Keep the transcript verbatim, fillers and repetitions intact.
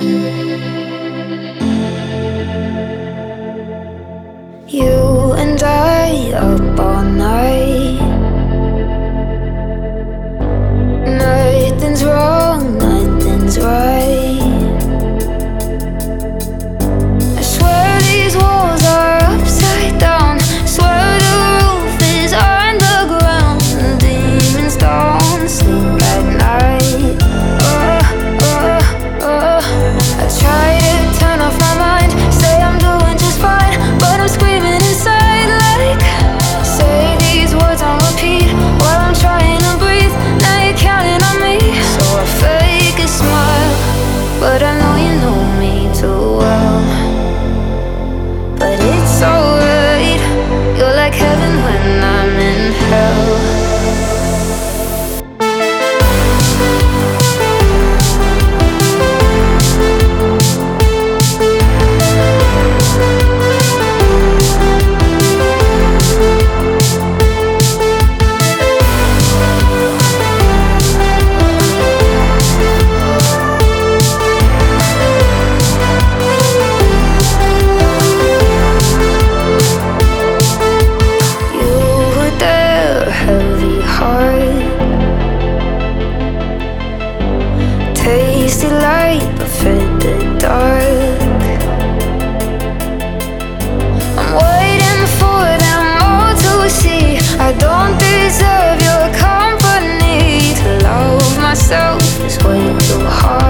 You and I up all night. Nothing's wrong, nothing's right. I swear these walls are upside down. Swear the roof is underground. Demons don't sleep at night. Oh, oh, oh. I try to turn off my mind, say I'm doing just fine, but I'm screaming inside like, say these words on repeat while I'm trying to breathe. Now you're counting on me, so I fake a smile, but I know you know me too well. But it's alright, you're like heaven when I'm in hell. Tasty light, but fed the dark. I'm waiting for them all to see I don't deserve your company. To love myself is way too hard.